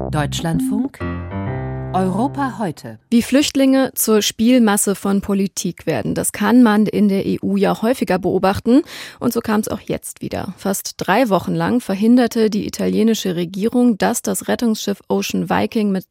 Deutschlandfunk Europa heute. Wie Flüchtlinge zur Spielmasse von Politik werden, das kann man in der EU ja häufiger beobachten. Und so kam es auch jetzt wieder. Fast 3 Wochen lang verhinderte die italienische Regierung, dass das Rettungsschiff Ocean Viking mit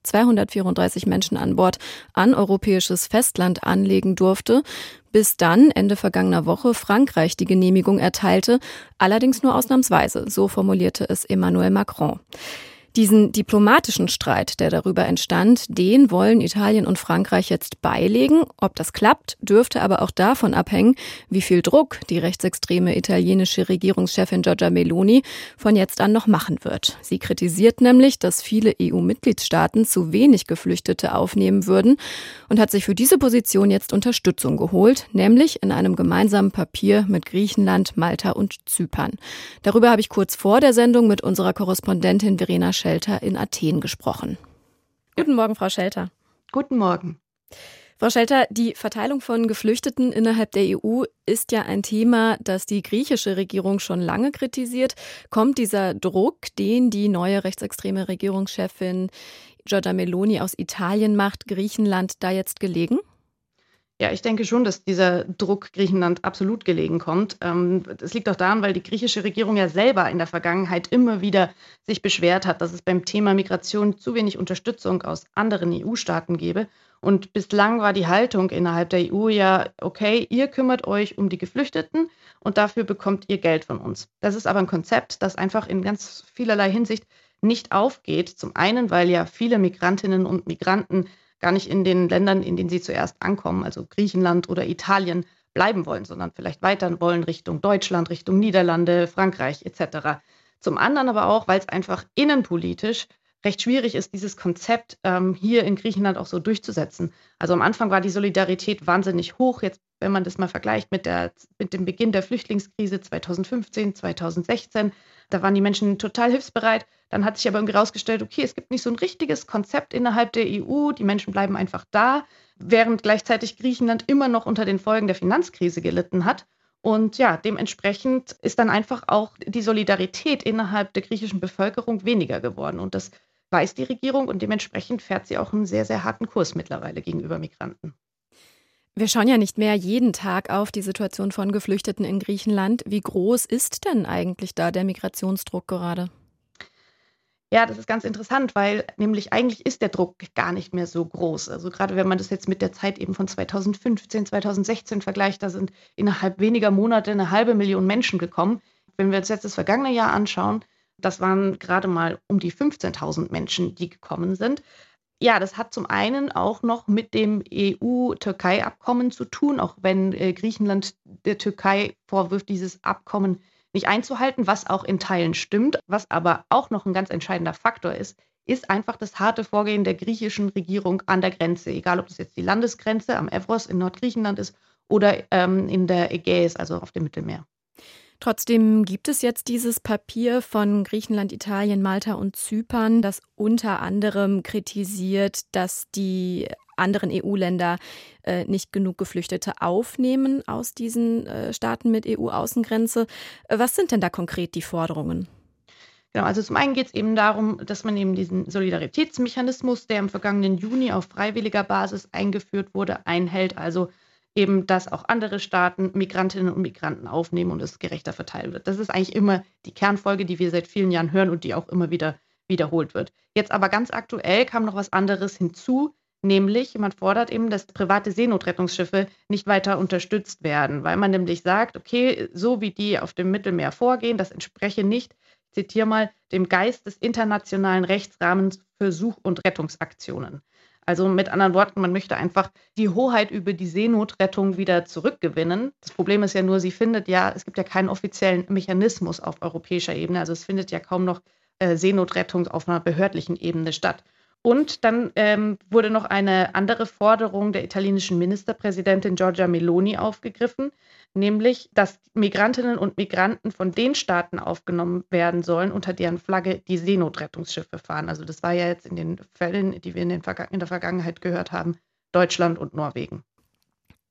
234 Menschen an Bord an europäisches Festland anlegen durfte, bis dann Ende vergangener Woche Frankreich die Genehmigung erteilte, allerdings nur ausnahmsweise, so formulierte es Emmanuel Macron. Diesen diplomatischen Streit, der darüber entstand, den wollen Italien und Frankreich jetzt beilegen. Ob das klappt, dürfte aber auch davon abhängen, wie viel Druck die rechtsextreme italienische Regierungschefin Giorgia Meloni von jetzt an noch machen wird. Sie kritisiert nämlich, dass viele EU-Mitgliedstaaten zu wenig Geflüchtete aufnehmen würden und hat sich für diese Position jetzt Unterstützung geholt, nämlich in einem gemeinsamen Papier mit Griechenland, Malta und Zypern. Darüber habe ich kurz vor der Sendung mit unserer Korrespondentin Verena Schelter in Athen gesprochen. Guten Morgen, Frau Schelter. Guten Morgen. Frau Schelter, die Verteilung von Geflüchteten innerhalb der EU ist ja ein Thema, das die griechische Regierung schon lange kritisiert. Kommt dieser Druck, den die neue rechtsextreme Regierungschefin Giorgia Meloni aus Italien macht, Griechenland da jetzt gelegen? Ja, ich denke schon, dass dieser Druck Griechenland absolut gelegen kommt. Das liegt auch daran, weil die griechische Regierung ja selber in der Vergangenheit immer wieder sich beschwert hat, dass es beim Thema Migration zu wenig Unterstützung aus anderen EU-Staaten gebe. Und bislang war die Haltung innerhalb der EU ja, okay, ihr kümmert euch um die Geflüchteten und dafür bekommt ihr Geld von uns. Das ist aber ein Konzept, das einfach in ganz vielerlei Hinsicht nicht aufgeht. Zum einen, weil ja viele Migrantinnen und Migranten gar nicht in den Ländern, in denen sie zuerst ankommen, also Griechenland oder Italien, bleiben wollen, sondern vielleicht weiter wollen Richtung Deutschland, Richtung Niederlande, Frankreich etc. Zum anderen aber auch, weil es einfach innenpolitisch recht schwierig ist, dieses Konzept hier in Griechenland auch so durchzusetzen. Also am Anfang war die Solidarität wahnsinnig hoch. Jetzt, wenn man das mal vergleicht mit dem Beginn der Flüchtlingskrise 2015, 2016, da waren die Menschen total hilfsbereit. Dann hat sich aber irgendwie rausgestellt, okay, es gibt nicht so ein richtiges Konzept innerhalb der EU. Die Menschen bleiben einfach da, während gleichzeitig Griechenland immer noch unter den Folgen der Finanzkrise gelitten hat. Und ja, dementsprechend ist dann einfach auch die Solidarität innerhalb der griechischen Bevölkerung weniger geworden. Und das weiß die Regierung und dementsprechend fährt sie auch einen sehr, sehr harten Kurs mittlerweile gegenüber Migranten. Wir schauen ja nicht mehr jeden Tag auf die Situation von Geflüchteten in Griechenland. Wie groß ist denn eigentlich da der Migrationsdruck gerade? Ja, das ist ganz interessant, weil nämlich eigentlich ist der Druck gar nicht mehr so groß. Also gerade wenn man das jetzt mit der Zeit eben von 2015, 2016 vergleicht, da sind innerhalb weniger Monate 500.000 Menschen gekommen. Wenn wir uns jetzt das vergangene Jahr anschauen, das waren gerade mal um die 15.000 Menschen, die gekommen sind. Ja, das hat zum einen auch noch mit dem EU-Türkei-Abkommen zu tun, auch wenn Griechenland der Türkei vorwirft, dieses Abkommen nicht einzuhalten, was auch in Teilen stimmt. Was aber auch noch ein ganz entscheidender Faktor ist einfach das harte Vorgehen der griechischen Regierung an der Grenze. Egal, ob das jetzt die Landesgrenze am Evros in Nordgriechenland ist oder in der Ägäis, also auf dem Mittelmeer. Trotzdem gibt es jetzt dieses Papier von Griechenland, Italien, Malta und Zypern, das unter anderem kritisiert, dass die anderen EU-Länder nicht genug Geflüchtete aufnehmen aus diesen Staaten mit EU-Außengrenze. Was sind denn da konkret die Forderungen? Genau, also zum einen geht es eben darum, dass man eben diesen Solidaritätsmechanismus, der im vergangenen Juni auf freiwilliger Basis eingeführt wurde, einhält. Also eben, dass auch andere Staaten Migrantinnen und Migranten aufnehmen und es gerechter verteilt wird. Das ist eigentlich immer die Kernfolge, die wir seit vielen Jahren hören und die auch immer wieder wiederholt wird. Jetzt aber ganz aktuell kam noch was anderes hinzu, nämlich man fordert eben, dass private Seenotrettungsschiffe nicht weiter unterstützt werden, weil man nämlich sagt, okay, so wie die auf dem Mittelmeer vorgehen, das entspreche nicht, ich zitiere mal, dem Geist des internationalen Rechtsrahmens für Such- und Rettungsaktionen. Also mit anderen Worten, man möchte einfach die Hoheit über die Seenotrettung wieder zurückgewinnen. Das Problem ist ja nur, es gibt ja keinen offiziellen Mechanismus auf europäischer Ebene. Also es findet ja kaum noch Seenotrettung auf einer behördlichen Ebene statt. Und dann wurde noch eine andere Forderung der italienischen Ministerpräsidentin Giorgia Meloni aufgegriffen, nämlich, dass Migrantinnen und Migranten von den Staaten aufgenommen werden sollen, unter deren Flagge die Seenotrettungsschiffe fahren. Also das war ja jetzt in den Fällen, die wir in der Vergangenheit gehört haben, Deutschland und Norwegen.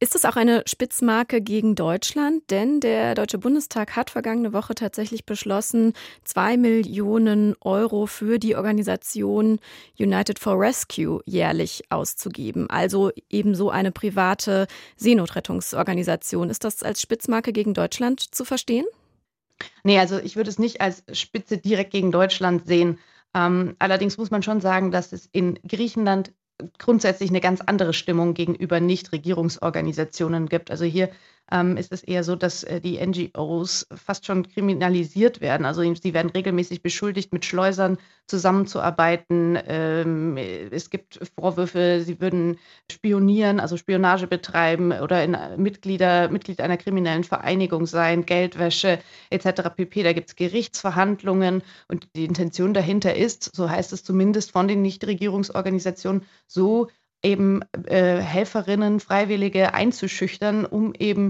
Ist es auch eine Spitzmarke gegen Deutschland? Denn der Deutsche Bundestag hat vergangene Woche tatsächlich beschlossen, 2 Millionen Euro für die Organisation United for Rescue jährlich auszugeben. Also ebenso eine private Seenotrettungsorganisation. Ist das als Spitzmarke gegen Deutschland zu verstehen? Nee, also ich würde es nicht als Spitze direkt gegen Deutschland sehen. Allerdings muss man schon sagen, dass es in Griechenland grundsätzlich eine ganz andere Stimmung gegenüber Nichtregierungsorganisationen gibt. Also hier ist es eher so, dass die NGOs fast schon kriminalisiert werden. Also sie werden regelmäßig beschuldigt, mit Schleusern zusammenzuarbeiten. Es gibt Vorwürfe, sie würden spionieren, also Spionage betreiben oder Mitglied einer kriminellen Vereinigung sein, Geldwäsche etc. pp. Da gibt es Gerichtsverhandlungen und die Intention dahinter ist, so heißt es zumindest von den Nichtregierungsorganisationen, so eben Helferinnen, Freiwillige einzuschüchtern, um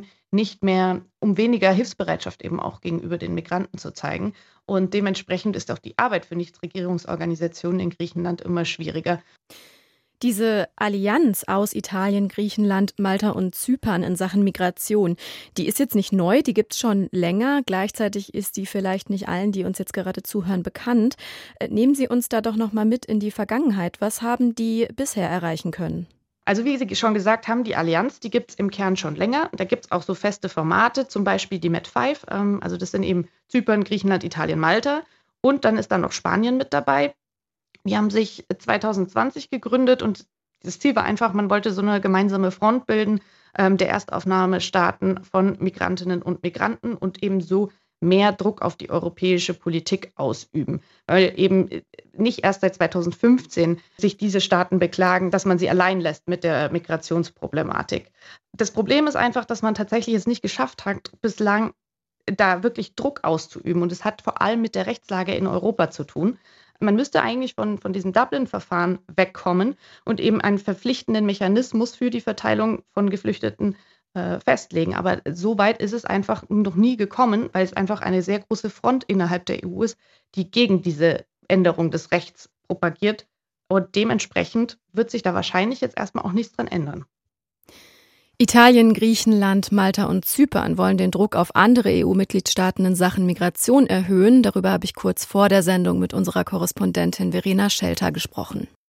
weniger Hilfsbereitschaft eben auch gegenüber den Migranten zu zeigen. Und dementsprechend ist auch die Arbeit für Nichtregierungsorganisationen in Griechenland immer schwieriger. Diese Allianz aus Italien, Griechenland, Malta und Zypern in Sachen Migration, die ist jetzt nicht neu, die gibt es schon länger. Gleichzeitig ist die vielleicht nicht allen, die uns jetzt gerade zuhören, bekannt. Nehmen Sie uns da doch noch mal mit in die Vergangenheit. Was haben die bisher erreichen können? Also wie Sie schon gesagt haben, die Allianz, die gibt es im Kern schon länger. Da gibt es auch so feste Formate, zum Beispiel die Med5. Also das sind eben Zypern, Griechenland, Italien, Malta. Und dann ist da noch Spanien mit dabei. Die haben sich 2020 gegründet und das Ziel war einfach, man wollte so eine gemeinsame Front bilden der Erstaufnahmestaaten von Migrantinnen und Migranten und eben so mehr Druck auf die europäische Politik ausüben. Weil eben nicht erst seit 2015 sich diese Staaten beklagen, dass man sie allein lässt mit der Migrationsproblematik. Das Problem ist einfach, dass man tatsächlich es nicht geschafft hat, bislang da wirklich Druck auszuüben. Und es hat vor allem mit der Rechtslage in Europa zu tun. Man müsste eigentlich von diesem Dublin-Verfahren wegkommen und eben einen verpflichtenden Mechanismus für die Verteilung von Geflüchteten festlegen. Aber so weit ist es einfach noch nie gekommen, weil es einfach eine sehr große Front innerhalb der EU ist, die gegen diese Änderung des Rechts propagiert. Und dementsprechend wird sich da wahrscheinlich jetzt erstmal auch nichts dran ändern. Italien, Griechenland, Malta und Zypern wollen den Druck auf andere EU-Mitgliedstaaten in Sachen Migration erhöhen. Darüber habe ich kurz vor der Sendung mit unserer Korrespondentin Verena Schelter gesprochen.